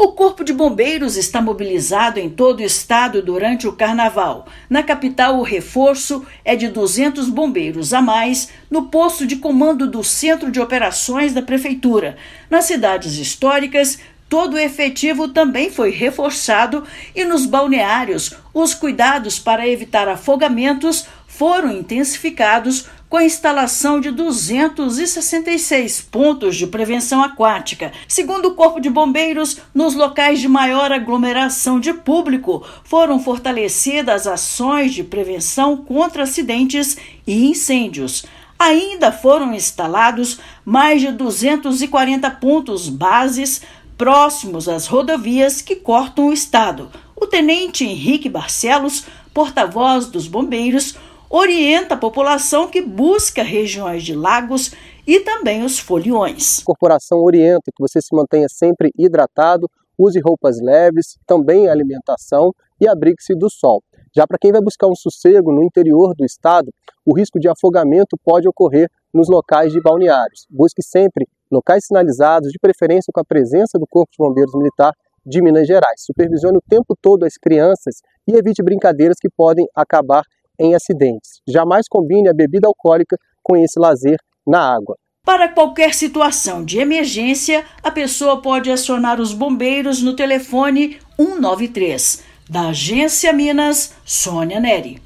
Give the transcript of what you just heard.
O Corpo de Bombeiros está mobilizado em todo o estado durante o Carnaval. Na capital, o reforço é de 200 bombeiros a mais no posto de comando do Centro de Operações da Prefeitura. Nas cidades históricas, todo o efetivo também foi reforçado e nos balneários, os cuidados para evitar afogamentos foram intensificados com a instalação de 266 pontos de prevenção aquática. Segundo o Corpo de Bombeiros, nos locais de maior aglomeração de público, foram fortalecidas ações de prevenção contra acidentes e incêndios. Ainda foram instalados mais de 240 pontos bases próximos às rodovias que cortam o estado. O tenente Henrique Barcelos, porta-voz dos bombeiros, orienta a população que busca regiões de lagos e também os foliões. A corporação orienta que você se mantenha sempre hidratado, use roupas leves, também alimentação e abrigue-se do sol. Já para quem vai buscar um sossego no interior do estado, o risco de afogamento pode ocorrer nos locais de balneários. Busque sempre locais sinalizados, de preferência com a presença do Corpo de Bombeiros Militar de Minas Gerais. Supervisione o tempo todo as crianças e evite brincadeiras que podem acabar em acidentes. Jamais combine a bebida alcoólica com esse lazer na água. Para qualquer situação de emergência, a pessoa pode acionar os bombeiros no telefone 193. Da Agência Minas, Sônia Neri.